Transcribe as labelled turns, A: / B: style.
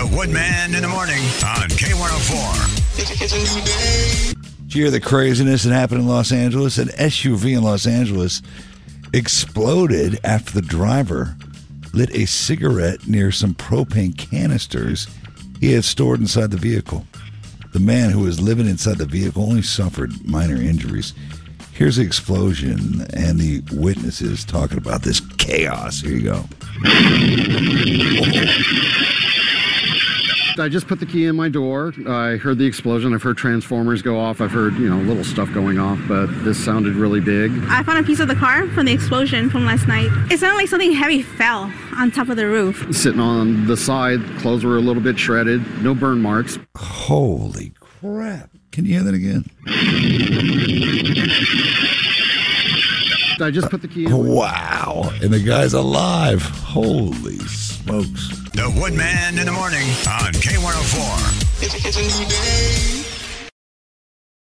A: The Woodman in the morning on K104.
B: It's a new day.
C: Did you hear the craziness that happened in Los Angeles? An SUV in Los Angeles exploded after the driver lit a cigarette near some propane canisters he had stored inside the vehicle. The man who was living inside the vehicle only suffered minor injuries. Here's the explosion and the witnesses talking about this chaos. Here you go.
D: I just put the key in my door. I heard the explosion. I've heard transformers go off. I've heard, little stuff going off, but this sounded really big.
E: I found a piece of the car from the explosion from last night. It sounded like something heavy fell on top of the roof.
D: Sitting on the side, clothes were a little bit shredded. No burn marks.
C: Holy crap. Can you hear that again?
D: I just put the key in.
C: Wow. And the guy's alive. Holy smokes.
A: The Woodman in the morning on K104.
B: It's a new day.